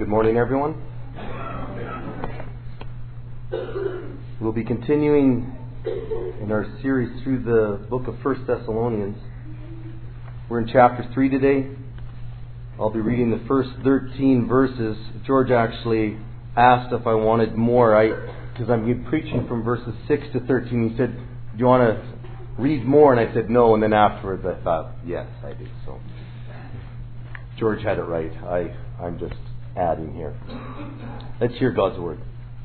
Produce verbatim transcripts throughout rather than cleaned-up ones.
Good morning, everyone. We'll be continuing in our series through the book of First Thessalonians. We're in chapter three today. I'll be reading the first thirteen verses. George actually asked if I wanted more, I because I'm preaching from verses six to thirteen. He said, "Do you want to read more?" And I said, "No." And then afterwards I thought, yes, I do. So George had it right. I, I'm just adding here. Let's hear God's word.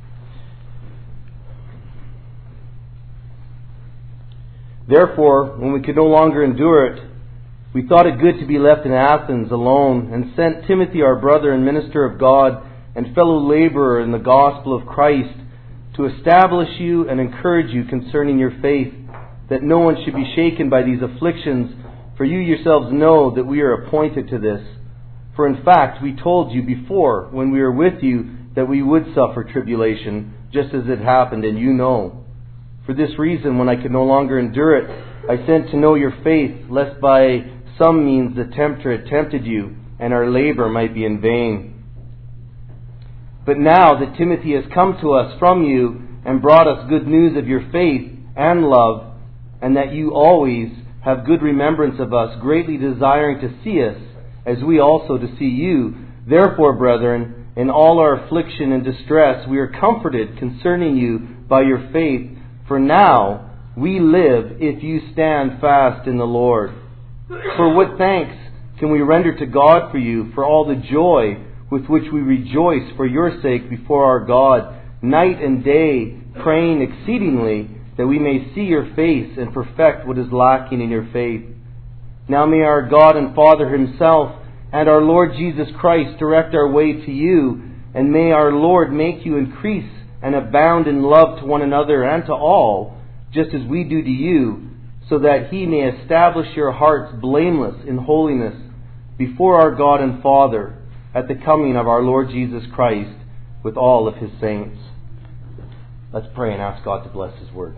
Therefore, when we could no longer endure it, we thought it good to be left in Athens alone, and sent Timothy, our brother and minister of God, and fellow laborer in the gospel of Christ, to establish you and encourage you concerning your faith, that no one should be shaken by these afflictions, for you yourselves know that we are appointed to this. For in fact, we told you before, when we were with you, that we would suffer tribulation, just as it happened, and you know. For this reason, when I could no longer endure it, I sent to know your faith, lest by some means the tempter had tempted you, and our labor might be in vain. But now that Timothy has come to us from you, and brought us good news of your faith and love, and that you always have good remembrance of us, greatly desiring to see us, as we also to see you. Therefore, brethren, in all our affliction and distress, we are comforted concerning you by your faith. For now we live if you stand fast in the Lord. For what thanks can we render to God for you, for all the joy with which we rejoice for your sake before our God, night and day, praying exceedingly that we may see your face and perfect what is lacking in your faith. Now may our God and Father Himself and our Lord Jesus Christ direct our way to you, and may our Lord make you increase and abound in love to one another and to all, just as we do to you, so that He may establish your hearts blameless in holiness before our God and Father at the coming of our Lord Jesus Christ with all of His saints. Let's pray and ask God to bless His word.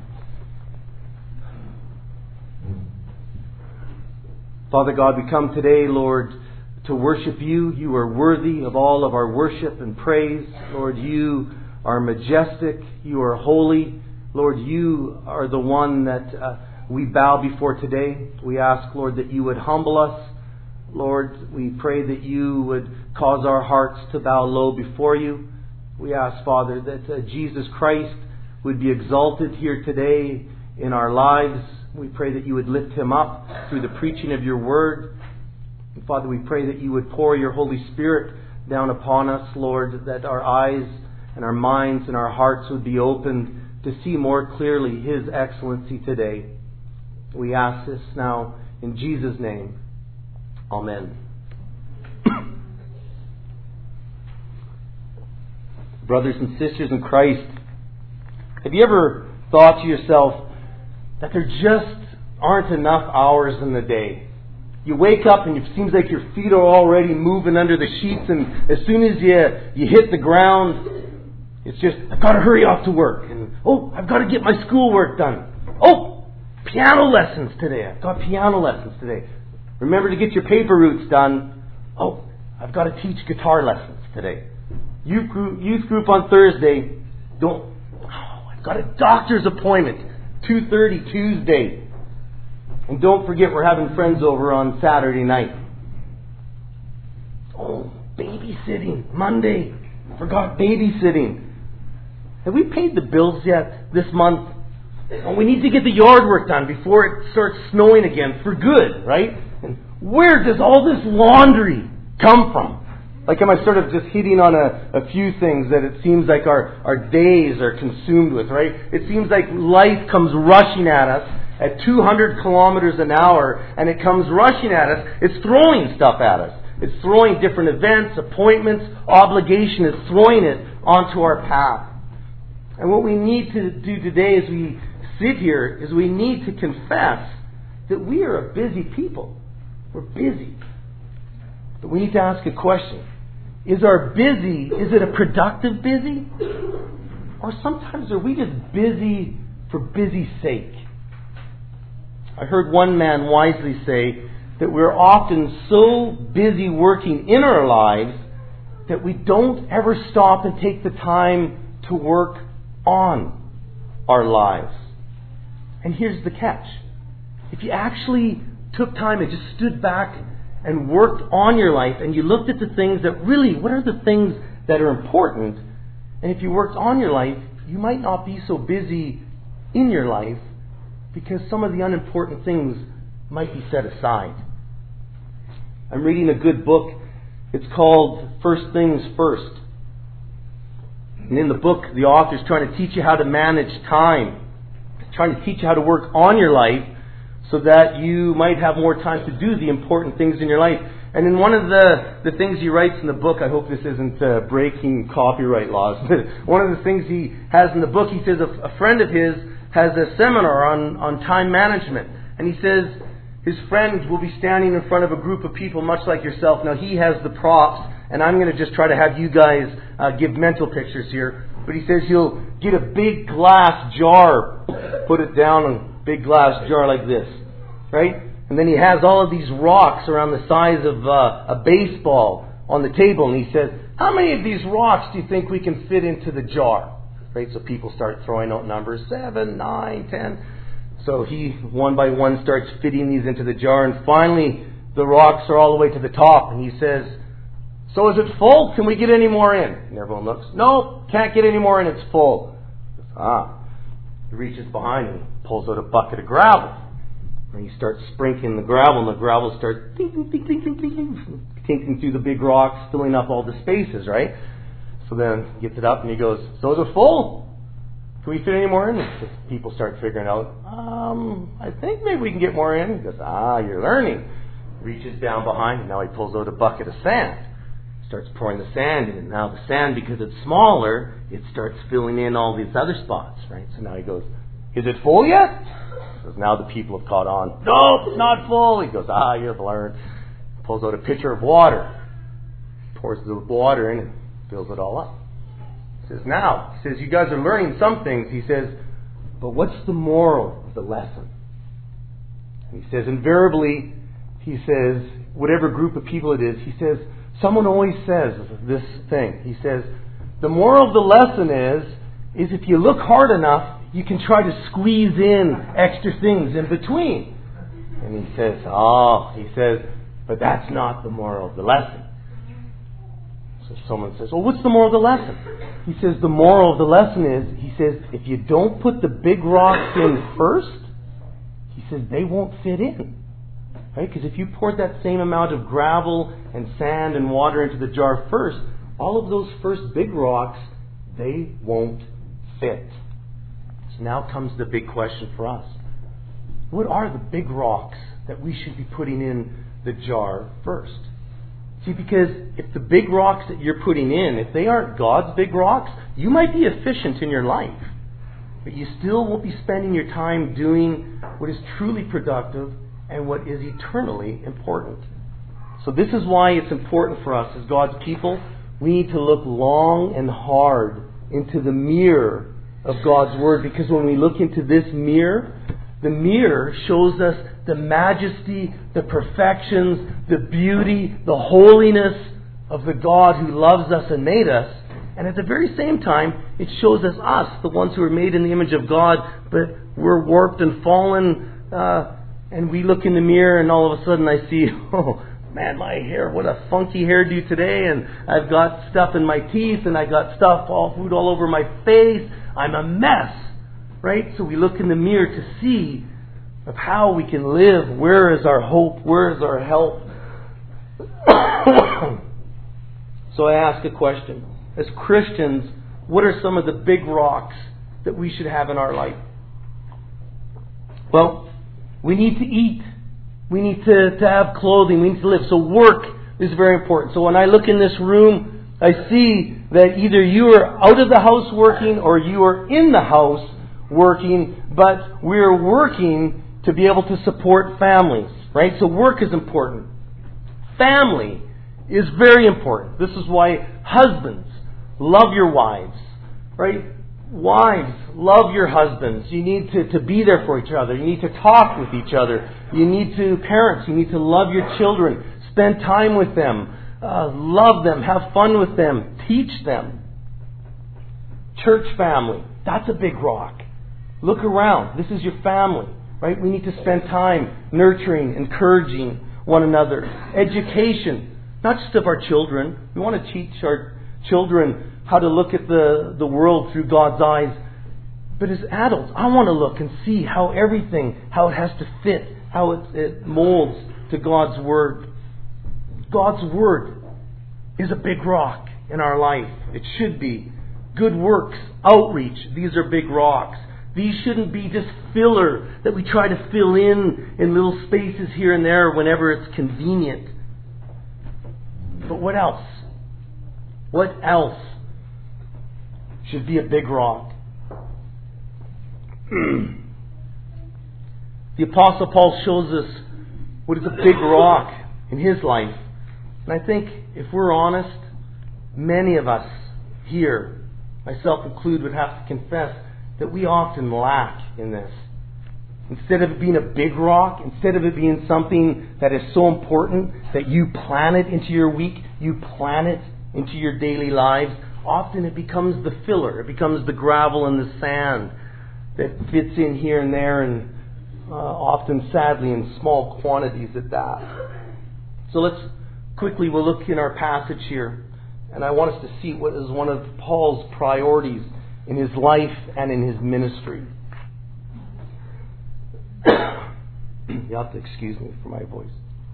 Father God, we come today, Lord, to worship you. You are worthy of all of our worship and praise. Lord, you are majestic. You are holy. Lord, you are the one that uh, we bow before today. We ask, Lord, that you would humble us. Lord, we pray that you would cause our hearts to bow low before you. We ask, Father, that uh, Jesus Christ would be exalted here today in our lives. We pray that you would lift Him up through the preaching of your word. And Father, we pray that you would pour your Holy Spirit down upon us, Lord, that our eyes and our minds and our hearts would be opened to see more clearly His excellency today. We ask this now in Jesus' name. Amen. Brothers and sisters in Christ, have you ever thought to yourself that there just aren't enough hours in the day? You wake up and it seems like your feet are already moving under the sheets, and as soon as you, you hit the ground, it's just, I've got to hurry off to work. And, oh, I've got to get my schoolwork done. Oh, piano lessons today. I've got piano lessons today. Remember to get your paper routes done. Oh, I've got to teach guitar lessons today. Youth group, youth group on Thursday. Don't, oh, I've got a doctor's appointment. two thirty Tuesday. And don't forget we're having friends over on Saturday night. Oh, babysitting. Monday. Forgot babysitting. Have we paid the bills yet this month? Oh, we need to get the yard work done before it starts snowing again for good, right? And where does all this laundry come from? Like, am I sort of just hitting on a, a few things that it seems like our, our days are consumed with, right? It seems like life comes rushing at us at two hundred kilometers an hour, and it comes rushing at us. It's throwing stuff at us. It's throwing different events, appointments, obligation. It's throwing it onto our path. And what we need to do today as we sit here is we need to confess that we are a busy people. We're busy. But we need to ask a question. Is our busy, is it a productive busy? Or sometimes are we just busy for busy's sake? I heard one man wisely say that we're often so busy working in our lives that we don't ever stop and take the time to work on our lives. And here's the catch. If you actually took time and just stood back and worked on your life, and you looked at the things that really, what are the things that are important? And if you worked on your life, you might not be so busy in your life because some of the unimportant things might be set aside. I'm reading a good book. It's called First Things First. And in the book, the author's trying to teach you how to manage time. He's trying to teach you how to work on your life so that you might have more time to do the important things in your life. And in one of the, the things he writes in the book, I hope this isn't uh, breaking copyright laws, but one of the things he has in the book, he says a, a friend of his has a seminar on, on time management. And he says his friend will be standing in front of a group of people much like yourself. Now he has the props, and I'm going to just try to have you guys uh, give mental pictures here. But he says he'll get a big glass jar, put it down in a big glass jar like this, right? And then he has all of these rocks around the size of uh, a baseball on the table. And he says, how many of these rocks do you think we can fit into the jar? Right? So people start throwing out numbers, seven, nine, ten. So he, one by one, starts fitting these into the jar. And finally, the rocks are all the way to the top. And he says, so is it full? Can we get any more in? And everyone looks, no, can't get any more in. It's full. Ah. He reaches behind and pulls out a bucket of gravel. And he starts sprinkling the gravel, and the gravel starts tinkling, tinkling, tinkling, tinkling through the big rocks, filling up all the spaces, right? So then he gets it up and he goes, so is it full? Can we fit any more in? And people start figuring out, um, I think maybe we can get more in. He goes, ah, you're learning. Reaches down behind, and now he pulls out a bucket of sand. Starts pouring the sand in. And now the sand, because it's smaller, it starts filling in all these other spots, right? So now he goes, is it full yet? Because now the people have caught on. Nope, it's not full. He goes, ah, you've learned. Pulls out a pitcher of water. Pours the water in and fills it all up. He says, now, he says, you guys are learning some things. He says, but what's the moral of the lesson? And he says, invariably, he says, whatever group of people it is, he says, someone always says this thing. He says, the moral of the lesson is, is if you look hard enough, you can try to squeeze in extra things in between. And he says, oh, he says, but that's not the moral of the lesson. So someone says, well, what's the moral of the lesson? He says, the moral of the lesson is, he says, if you don't put the big rocks in first, he says, they won't fit in. Right? Because if you poured that same amount of gravel and sand and water into the jar first, all of those first big rocks, they won't fit. So now comes the big question for us. What are the big rocks that we should be putting in the jar first? See, because if the big rocks that you're putting in, if they aren't God's big rocks, you might be efficient in your life, but you still won't be spending your time doing what is truly productive and what is eternally important. So this is why it's important for us as God's people. We need to look long and hard into the mirror of God's Word, because when we look into this mirror, the mirror shows us the majesty, the perfections, the beauty, the holiness of the God who loves us and made us. And at the very same time, it shows us us, the ones who are made in the image of God, but we're warped and fallen, uh, and we look in the mirror and all of a sudden I see, oh man, my hair, what a funky hairdo today, and I've got stuff in my teeth, and I got stuff, all food all over my face. I'm a mess, right? So we look in the mirror to see of how we can live. Where is our hope? Where is our help? So I ask a question. As Christians, what are some of the big rocks that we should have in our life? Well, we need to eat. We need to, to have clothing. We need to live. So work is very important. So when I look in this room, I see that either you are out of the house working or you are in the house working, but we're working to be able to support families, right? So work is important. Family is very important. This is why husbands, love your wives, right? Wives, love your husbands. You need to, to be there for each other. You need to talk with each other. You need to, parents, you need to love your children. Spend time with them. Uh, love them. Have fun with them. Teach them. Church family. That's a big rock. Look around. This is your family, right? We need to spend time nurturing, encouraging one another. Education. Not just of our children. We want to teach our children how to look at the, the world through God's eyes. But as adults, I want to look and see how everything, how it has to fit, how it, it molds to God's Word. God's Word is a big rock in our life. It should be. Good works, outreach, these are big rocks. These shouldn't be just filler that we try to fill in in little spaces here and there whenever it's convenient. But what else? What else should be a big rock? The Apostle Paul shows us what is a big rock in his life. And I think, if we're honest, many of us here, myself included, would have to confess that we often lack in this. Instead of it being a big rock, instead of it being something that is so important that you plan it into your week, you plan it into your daily lives, often it becomes the filler. It becomes the gravel and the sand that fits in here and there, and uh, often, sadly, in small quantities at that. So let's quickly, we'll look in our passage here, and I want us to see what is one of Paul's priorities in his life and in his ministry. You have to excuse me for my voice.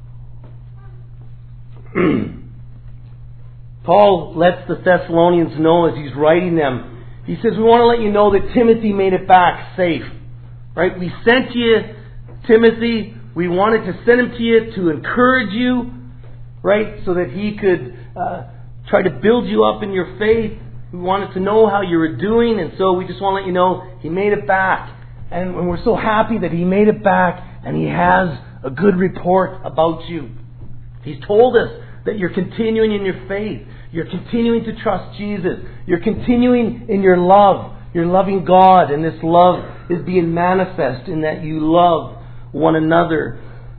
Paul lets the Thessalonians know as he's writing them, he says, we want to let you know that Timothy made it back safe. Right? We sent you Timothy. We wanted to send him to you to encourage you, right? So that he could uh, try to build you up in your faith. We wanted to know how you were doing, and so we just want to let you know he made it back. And we're so happy that he made it back, and he has a good report about you. He's told us that you're continuing in your faith. You're continuing to trust Jesus. You're continuing in your love. You're loving God, and this love is being manifest in that you love one another.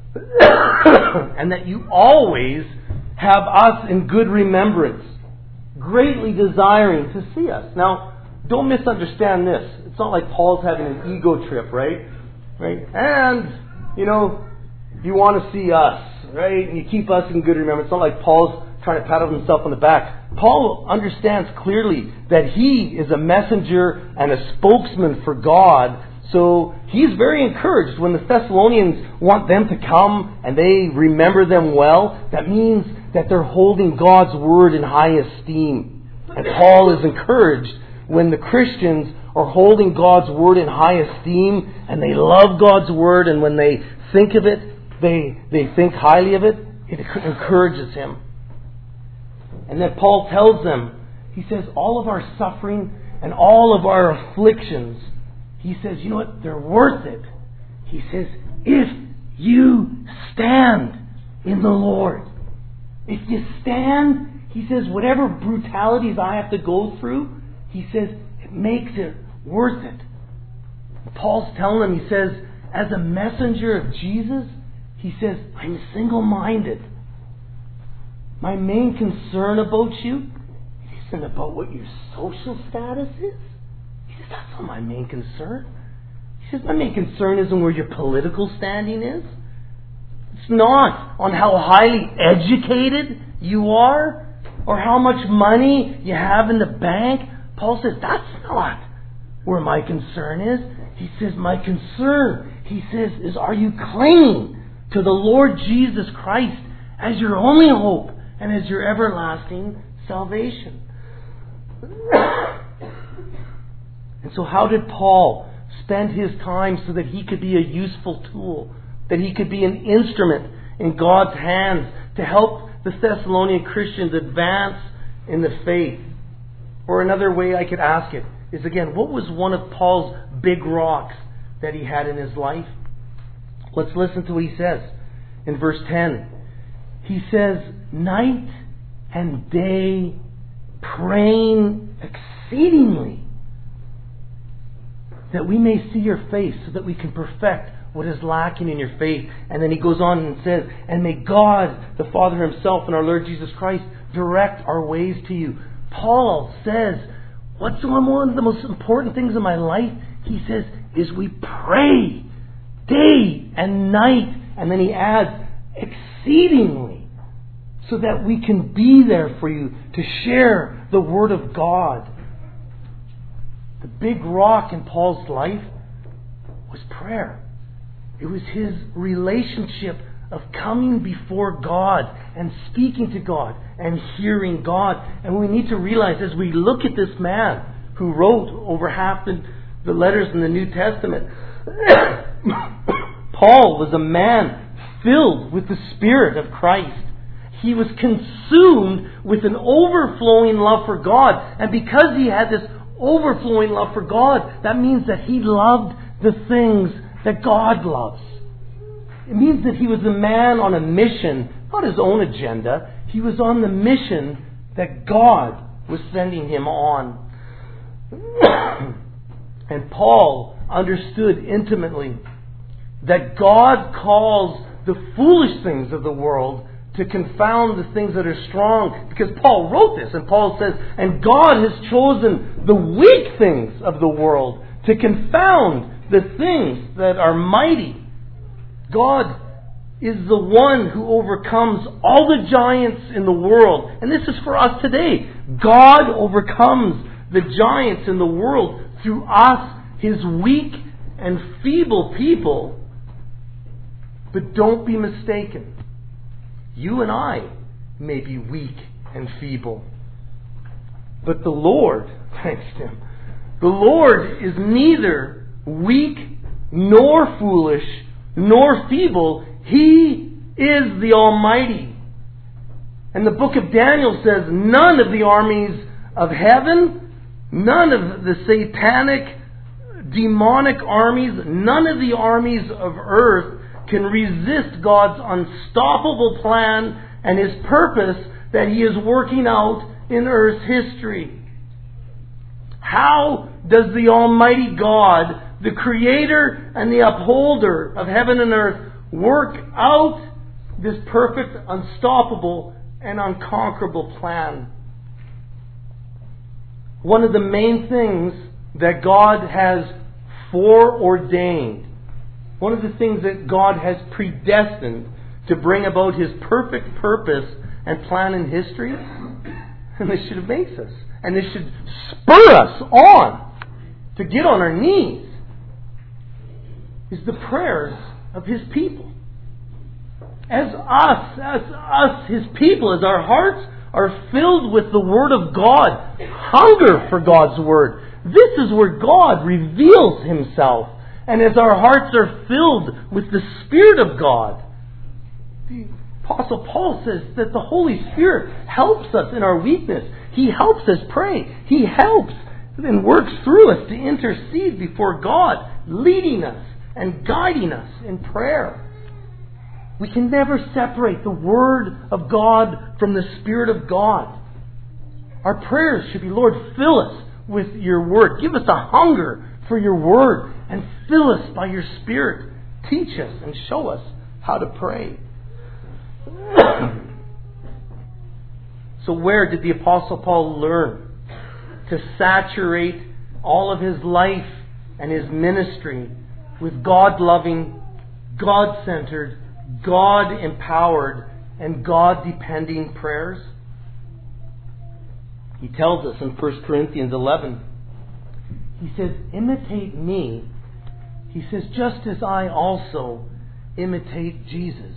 And that you always have us in good remembrance, greatly desiring to see us. Now, don't misunderstand this. It's not like Paul's having an ego trip, right? Right? And, you know, you want to see us, right? And you keep us in good remembrance. It's not like Paul's trying to pat himself on the back. Paul understands clearly that he is a messenger and a spokesman for God. So he's very encouraged when the Thessalonians want them to come and they remember them well. That means that they're holding God's word in high esteem. And Paul is encouraged when the Christians are holding God's word in high esteem and they love God's word, and when they think of it, they, they think highly of it. It encourages him. And then Paul tells them, he says, all of our suffering and all of our afflictions, he says, you know what? They're worth it. He says, if you stand in the Lord. If you stand, he says, whatever brutalities I have to go through, he says, it makes it worth it. Paul's telling them, he says, as a messenger of Jesus, he says, I'm single-minded. My main concern about you isn't about what your social status is. He says, that's not my main concern. He says, my main concern isn't where your political standing is. It's not on how highly educated you are or how much money you have in the bank. Paul says, that's not where my concern is. He says, my concern, he says, is are you clinging to the Lord Jesus Christ as your only hope and as your everlasting salvation? And so how did Paul spend his time so that he could be a useful tool, that he could be an instrument in God's hands to help the Thessalonian Christians advance in the faith? Or another way I could ask it is, again, what was one of Paul's big rocks that he had in his life? Let's listen to what he says in verse ten. He says, night and day praying exceedingly that we may see your face, so that we can perfect what is lacking in your faith. And then he goes on and says, and may God, the Father himself and our Lord Jesus Christ, direct our ways to you. Paul says, what's one of the most important things in my life? He says, is we pray day and night. And then he adds, exceedingly, so that we can be there for you to share the Word of God. The big rock in Paul's life was prayer. It was his relationship of coming before God and speaking to God and hearing God. And we need to realize as we look at this man who wrote over half the, the letters in the New Testament, Paul was a man filled with the Spirit of Christ. He was consumed with an overflowing love for God. And because he had this overflowing love for God, that means that he loved the things that God loves. It means that he was a man on a mission, not his own agenda. He was on the mission that God was sending him on. And Paul understood intimately that God calls the foolish things of the world to confound the things that are strong. Because Paul wrote this, and Paul says, and God has chosen the weak things of the world to confound the things that are mighty. God is the one who overcomes all the giants in the world. And this is for us today. God overcomes the giants in the world through us, His weak and feeble people. But don't be mistaken. You and I may be weak and feeble. But the Lord, thanks to Him, the Lord is neither weak nor foolish nor feeble. He is the Almighty. And the book of Daniel says none of the armies of heaven, none of the satanic, demonic armies, none of the armies of earth can resist God's unstoppable plan and His purpose that He is working out in earth's history. How does the Almighty God, the Creator and the upholder of heaven and earth, work out this perfect, unstoppable, and unconquerable plan? One of the main things that God has foreordained, one of the things that God has predestined to bring about His perfect purpose and plan in history, and this should amaze us, and this should spur us on to get on our knees, is the prayers of His people. As us, as us, His people, as our hearts are filled with the Word of God, hunger for God's Word. This is where God reveals Himself. And as our hearts are filled with the Spirit of God, the Apostle Paul says that the Holy Spirit helps us in our weakness. He helps us pray. He helps and works through us to intercede before God, leading us and guiding us in prayer. We can never separate the Word of God from the Spirit of God. Our prayers should be, Lord, fill us with Your Word. Give us a hunger for Your Word and fill us by Your Spirit. Teach us and show us how to pray. So where did the Apostle Paul learn to saturate all of his life and his ministry with God-loving, God-centered, God-empowered, and God-depending prayers? He tells us in First Corinthians eleven, he says, imitate me. He says, just as I also imitate Jesus.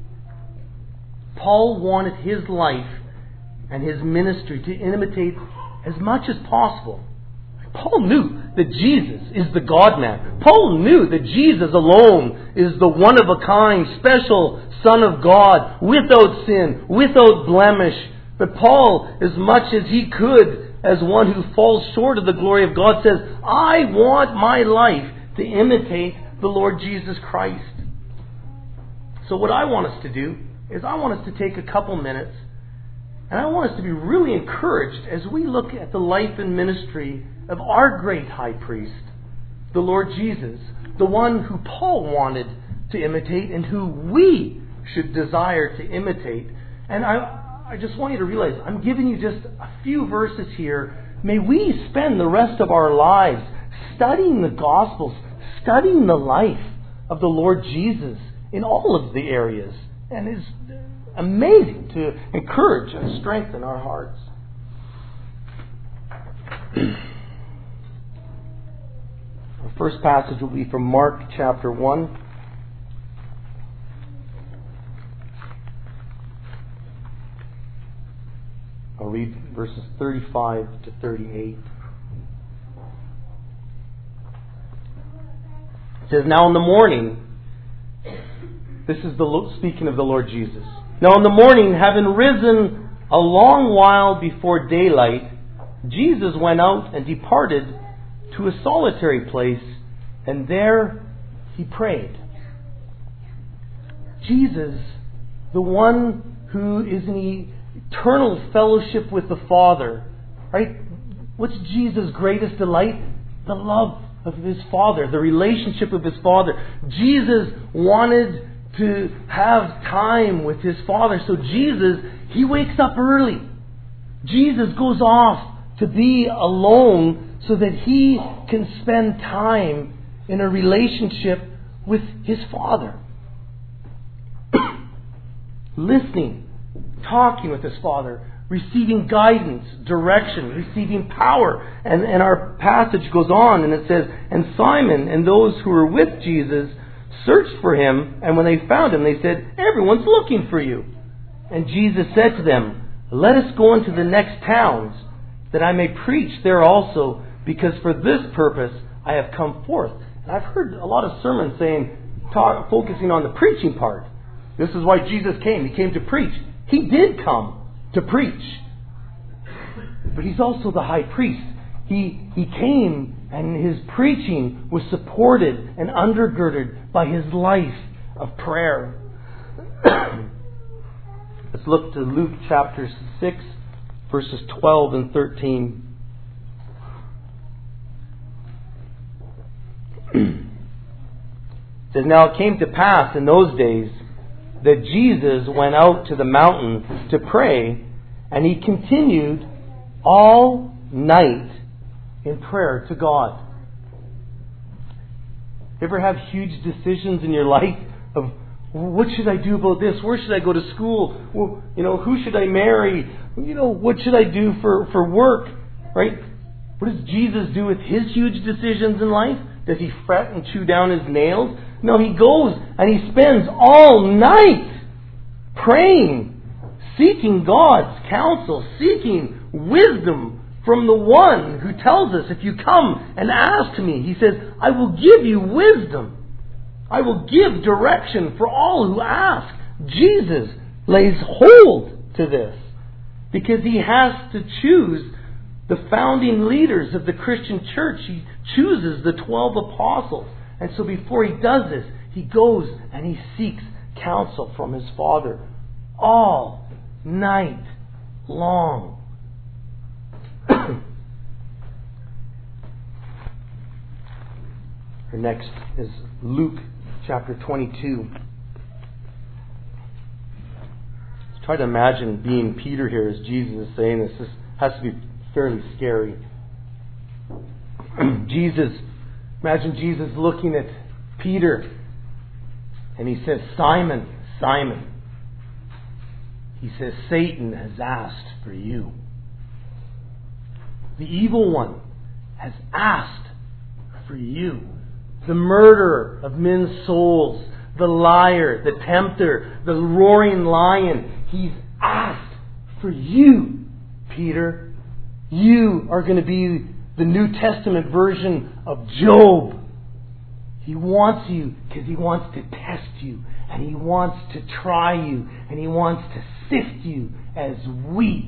Paul wanted his life and his ministry to imitate as much as possible. Paul knew that Jesus is the God-man. Paul knew that Jesus alone is the one-of-a-kind, special Son of God, without sin, without blemish. But Paul, as much as he could, as one who falls short of the glory of God, says, I want my life to imitate the Lord Jesus Christ. So what I want us to do is I want us to take a couple minutes, and I want us to be really encouraged as we look at the life and ministry of our great high priest, the Lord Jesus, the one who Paul wanted to imitate and who we should desire to imitate. And I, I just want you to realize, I'm giving you just a few verses here. May we spend the rest of our lives studying the Gospels, studying the life of the Lord Jesus in all of the areas. And it's amazing to encourage and strengthen our hearts. Our first passage will be from Mark chapter one. I'll read verses thirty-five to thirty-eight. It says, "Now in the morning," this is the speaking of the Lord Jesus. "Now in the morning, having risen a long while before daylight, Jesus went out and departed to a solitary place, and there he prayed." Jesus, the one who is in eternal fellowship with the Father, right? What's Jesus' greatest delight? The love of His Father, the relationship of His Father. Jesus wanted to have time with His Father, so Jesus, He wakes up early. Jesus goes off to be alone so that He can spend time in a relationship with His Father. Listening, talking with His Father, receiving guidance, direction, receiving power. And, and our passage goes on and it says, "And Simon and those who were with Jesus searched for Him, and when they found Him, they said, 'Everyone's looking for you.' And Jesus said to them, 'Let us go into the next towns, that I may preach there also, because for this purpose I have come forth.'" And I've heard a lot of sermons saying, talk, focusing on the preaching part. This is why Jesus came. He came to preach. He did come to preach. But He's also the high priest. He, he came and His preaching was supported and undergirded by His life of prayer. Let's look to Luke chapter six, verses twelve and thirteen. It says, "Now it came to pass in those days that Jesus went out to the mountain to pray, and He continued all night in prayer to God." You ever have huge decisions in your life of, what should I do about this? Where should I go to school? Well, you know, who should I marry? You know, what should I do for, for work? Right? What does Jesus do with His huge decisions in life? Does He fret and chew down His nails? No, He goes and He spends all night praying, seeking God's counsel, seeking wisdom from the one who tells us, if you come and ask me, He says, I will give you wisdom. I will give direction for all who ask. Jesus lays hold to this because He has to choose the founding leaders of the Christian church. He chooses the twelve apostles. And so before He does this, He goes and He seeks counsel from His Father all night long. Our next is Luke chapter twenty-two. Let's try to imagine being Peter here as Jesus is saying this. This has to be fairly scary. Jesus, imagine Jesus looking at Peter and He says, "Simon, Simon." He says, "Satan has asked for you." The evil one has asked for you. The murderer of men's souls, the liar, the tempter, the roaring lion. He's asked for you, Peter. You are going to be the New Testament version of Job. He wants you because He wants to test you. And He wants to try you. And He wants to sift you as wheat.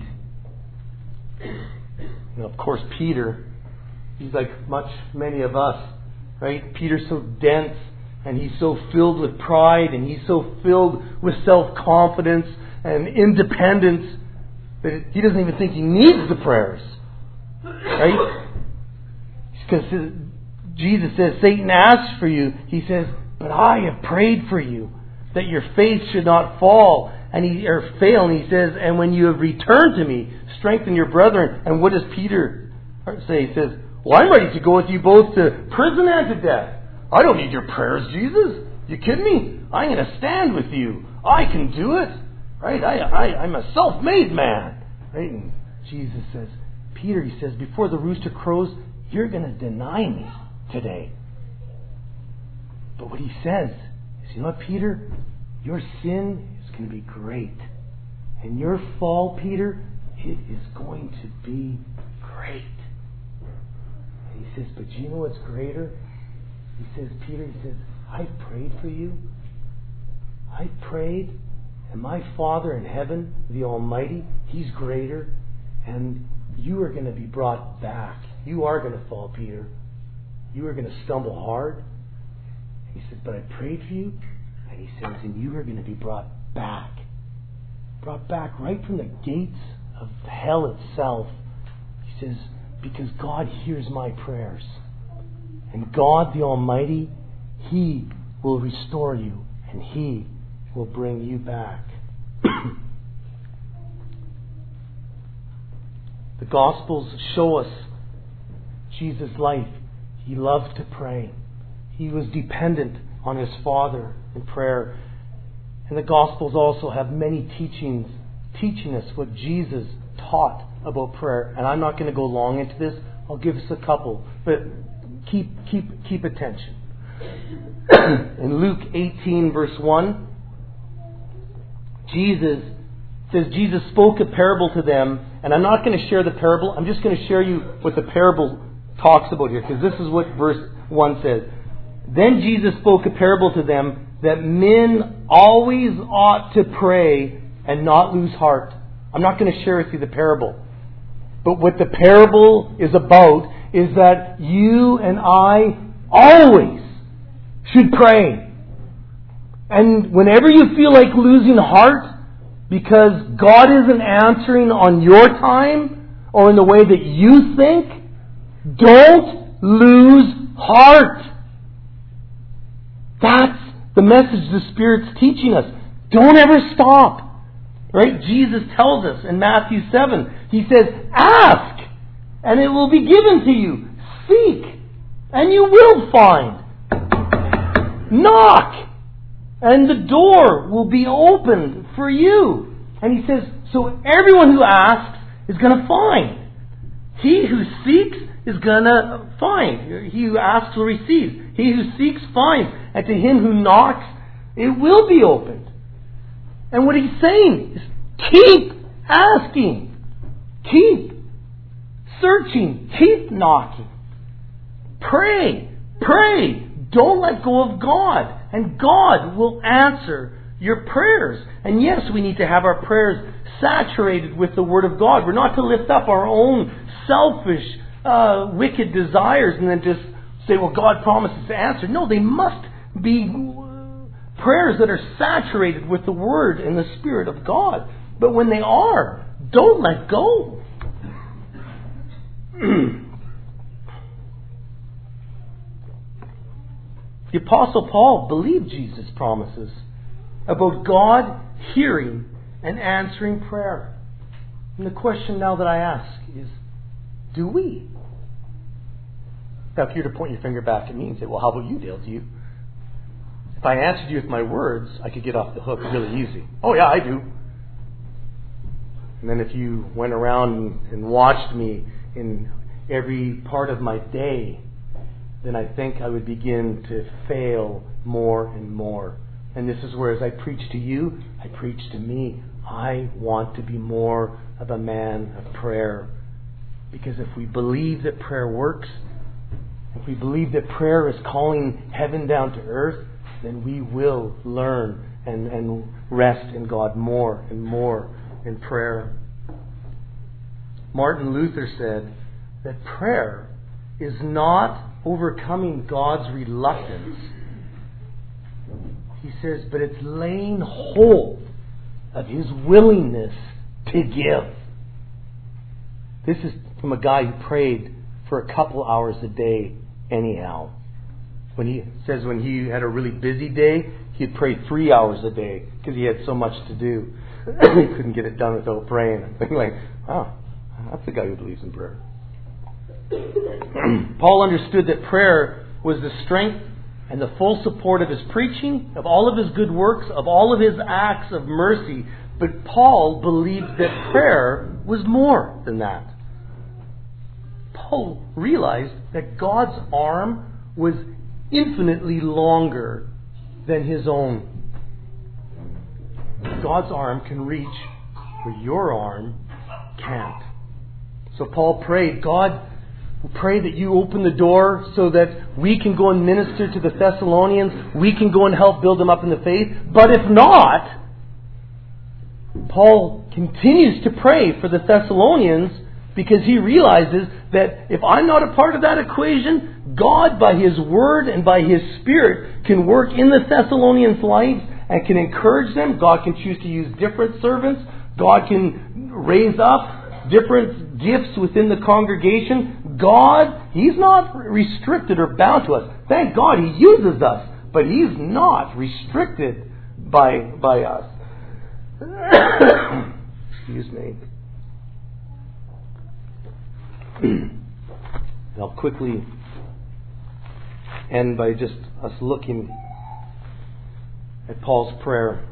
And of course, Peter, he's like much, many of us, right? Peter's so dense and he's so filled with pride and he's so filled with self-confidence and independence that he doesn't even think he needs the prayers, right? Because Jesus says, Satan asks for you, he says, but I have prayed for you, that your faith should not fall, and he or fail. And he says, and when you have returned to me, strengthen your brethren. And what does Peter say? He says, well, I'm ready to go with you both to prison and to death. I don't need your prayers, Jesus. You kidding me? I'm going to stand with you. I can do it. Right? I, I, I'm a self-made man. Right? And Jesus says, Peter, he says, before the rooster crows, you're going to deny me today. But what he says is, you know what, Peter? Your sin is going to be great. And your fall, Peter, it is going to be great. And he says, but do you know what's greater? He says, Peter, he says, I prayed for you. I prayed, and my Father in heaven, the Almighty, He's greater, and you are going to be brought back. You are going to fall, Peter. You are going to stumble hard. He says, but I prayed for you, and he says, and you are going to be brought back. Brought back right from the gates of hell itself. He says, because God hears my prayers. And God the Almighty, He will restore you, and He will bring you back. The Gospels show us Jesus' life. He loved to pray. He was dependent on His Father in prayer. And the Gospels also have many teachings teaching us what Jesus taught about prayer. And I'm not going to go long into this. I'll give us a couple. But keep keep keep attention. In Luke eighteen verse one, Jesus says Jesus spoke a parable to them, and I'm not going to share the parable. I'm just going to share you what the parable talks about here, because this is what verse one says. Then Jesus spoke a parable to them that men always ought to pray and not lose heart. I'm not going to share with you the parable. But what the parable is about is that you and I always should pray. And whenever you feel like losing heart because God isn't answering on your time or in the way that you think, don't lose heart. That's the message the Spirit's teaching us. Don't ever stop. Right? Jesus tells us in Matthew seven, He says, ask, and it will be given to you. Seek, and you will find. Knock, and the door will be opened for you. And He says, so everyone who asks is going to find. He who seeks is going to find. He who asks will receive. He who seeks finds. And to him who knocks, it will be opened. And what He's saying is, keep asking. Keep searching. Keep knocking. Pray. Pray. Don't let go of God. And God will answer your prayers. And yes, we need to have our prayers saturated with the Word of God. We're not to lift up our own selfish, uh, wicked desires and then just say, well, God promises to answer. No, they must be prayers that are saturated with the Word and the Spirit of God. But when they are, don't let go. The Apostle Paul believed Jesus' promises about God hearing and answering prayer. And the question now that I ask is, do we? Now, if you were to point your finger back at me and say, well, how about you, Dale? Do you? If I answered you with my words, I could get off the hook really easy. Oh, yeah, I do. And then if you went around and watched me in every part of my day, then I think I would begin to fail more and more. And this is where, as I preach to you, I preach to me. I want to be more of a man of prayer. Because if we believe that prayer works, if we believe that prayer is calling heaven down to earth, then we will learn and, and rest in God more and more in prayer. Martin Luther said that prayer is not overcoming God's reluctance. He says, but it's laying hold of His willingness to give. This is from a guy who prayed for a couple hours a day anyhow. When he says when he had a really busy day, he'd pray three hours a day because he had so much to do. He couldn't get it done without praying. I'm thinking like, wow, that's the guy who believes in prayer. Paul understood that prayer was the strength and the full support of his preaching, of all of his good works, of all of his acts of mercy. But Paul believed that prayer was more than that. Paul realized that God's arm was infinitely longer than his own. God's arm can reach where your arm can't. So Paul prayed, God, we pray that you open the door so that we can go and minister to the Thessalonians. We can go and help build them up in the faith. But if not, Paul continues to pray for the Thessalonians because he realizes that if I'm not a part of that equation, God, by His Word and by His Spirit, can work in the Thessalonians' lives and can encourage them. God can choose to use different servants. God can raise up different gifts within the congregation. God, He's not restricted or bound to us. Thank God He uses us, but He's not restricted by, by us. Excuse me. I'll quickly end by just us looking at Paul's prayer.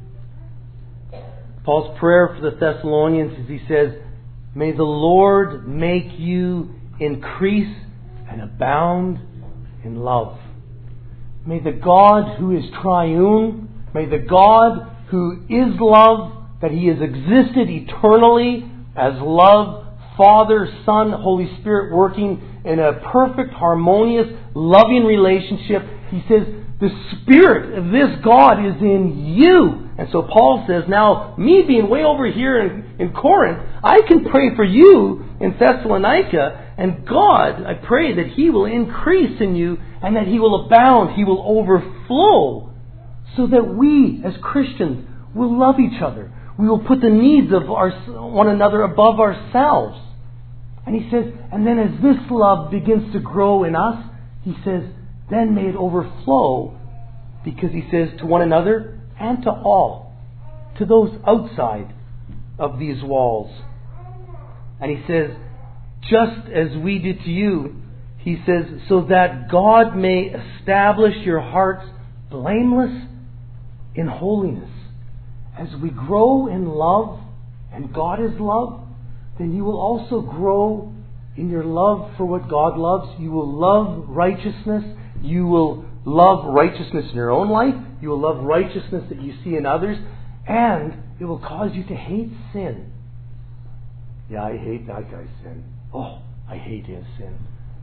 Paul's prayer for the Thessalonians is he says, may the Lord make you increase and abound in love. May the God who is triune, may the God who is love, that He has existed eternally as love, Father, Son, Holy Spirit working in a perfect, harmonious, loving relationship. He says, the Spirit of this God is in you. And so Paul says, now, me being way over here in, in Corinth, I can pray for you in Thessalonica, and God, I pray that He will increase in you and that He will abound, He will overflow, so that we as Christians will love each other. We will put the needs of our, one another above ourselves. And he says, and then as this love begins to grow in us, he says, then may it overflow, because he says to one another and to all, to those outside of these walls. And he says, just as we did to you, he says, so that God may establish your hearts blameless in holiness. As we grow in love, and God is love, then you will also grow in your love for what God loves. You will love righteousness. You will love righteousness in your own life. You will love righteousness that you see in others. And it will cause you to hate sin. Yeah, I hate that guy's sin. Oh, I hate his sin.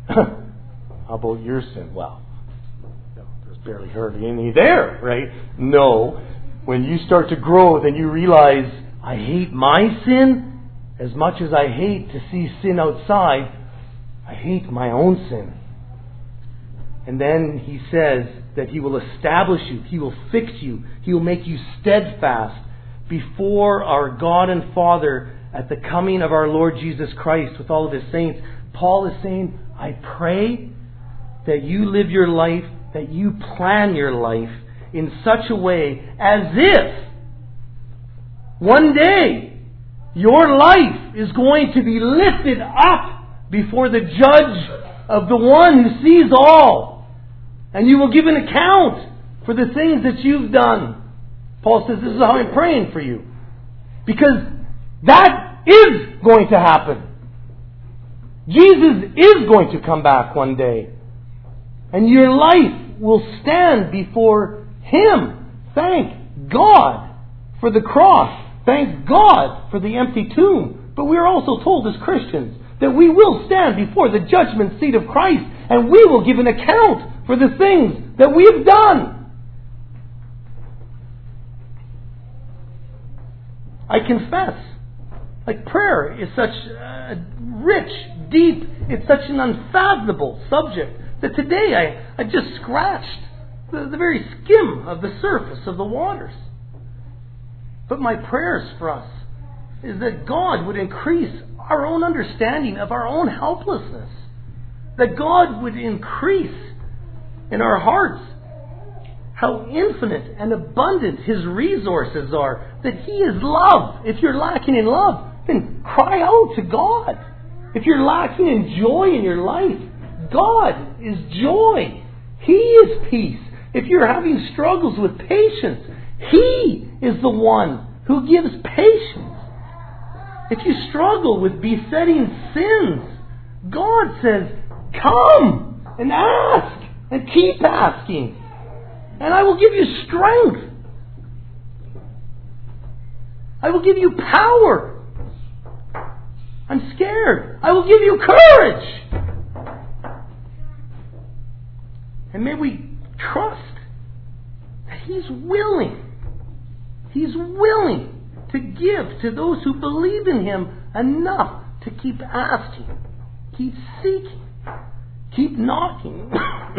How about your sin? Well, no, there's barely hardly any there, right? No. When you start to grow, then you realize, I hate my sin as much as I hate to see sin outside. I hate my own sin. And then he says that He will establish you. He will fix you. He will make you steadfast before our God and Father at the coming of our Lord Jesus Christ with all of His saints. Paul is saying, I pray that you live your life, that you plan your life in such a way as if one day your life is going to be lifted up before the judge of the one who sees all. And you will give an account for the things that you've done. Paul says, this is how I'm praying for you. Because that is going to happen. Jesus is going to come back one day. And your life will stand before Him. Thank God for the cross. Thank God for the empty tomb. But we are also told as Christians that we will stand before the judgment seat of Christ, and we will give an account for the things that we have done. I confess, like prayer is such a rich, deep, it's such an unfathomable subject that today I, I just scratched the, the very skim of the surface of the waters. But my prayers for us is that God would increase our own understanding of our own helplessness. that God would increase in our hearts how infinite and abundant His resources are, that He is love. If you're lacking in love, then cry out to God. If you're lacking in joy in your life, God is joy. He is peace. If you're having struggles with patience, He is the one who gives patience. If you struggle with besetting sins, God says, come and ask and keep asking, and I will give you strength. I will give you power. I'm scared. I will give you courage. And may we trust that He's willing. He's willing to give to those who believe in Him enough to keep asking, keep seeking, keep knocking.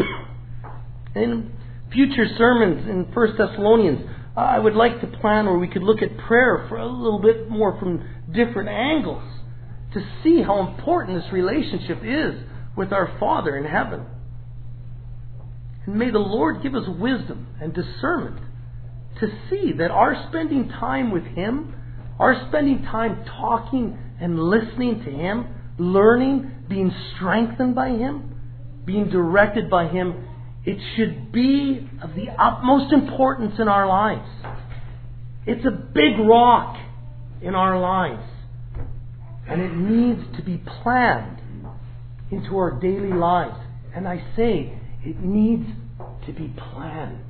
In future sermons in First Thessalonians, I would like to plan where we could look at prayer for a little bit more from different angles to see how important this relationship is with our Father in heaven. And may the Lord give us wisdom and discernment to see that our spending time with Him, our spending time talking and listening to Him, learning, being strengthened by Him, being directed by Him, it should be of the utmost importance in our lives. It's a big rock in our lives. And it needs to be planned into our daily lives. And I say, it needs to be planned.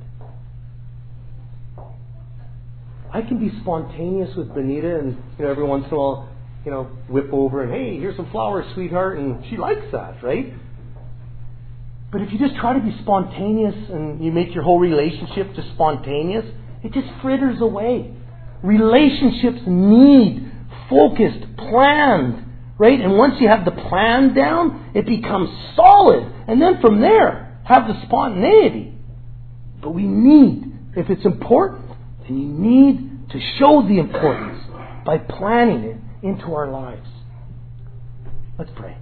I can be spontaneous with Benita and, you know, every once in a while, you know, whip over and, hey, here's some flowers, sweetheart, and she likes that, right? But if you just try to be spontaneous and you make your whole relationship just spontaneous, it just fritters away. Relationships need focused, planned, right? And once you have the plan down, it becomes solid. And then from there, have the spontaneity. But we need, if it's important, then you need to show the importance by planning it into our lives. Let's pray.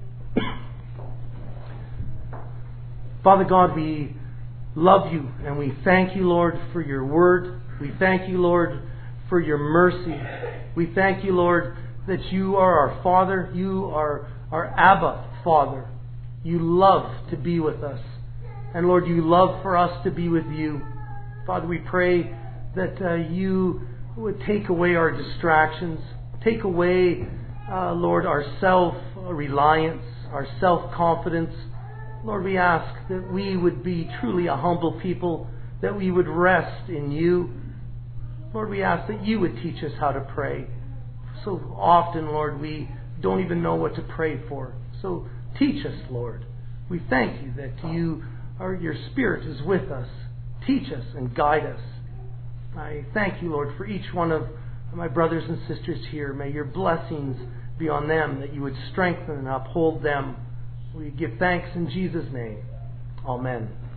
Father God, we love You and we thank You, Lord, for Your word. We thank You, Lord, for Your mercy. We thank You, Lord, that You are our Father. You are our Abba Father. You love to be with us. And Lord, You love for us to be with You. Father, we pray that uh, You would take away our distractions. Take away, uh, Lord, our self-reliance, our self-confidence. Lord, we ask that we would be truly a humble people, that we would rest in You. Lord, we ask that You would teach us how to pray. So often, Lord, we don't even know what to pray for. So teach us, Lord. We thank You that You are, Your Spirit is with us. Teach us and guide us. I thank You, Lord, for each one of my brothers and sisters here. May Your blessings be on them, that You would strengthen and uphold them. We give thanks in Jesus' name. Amen.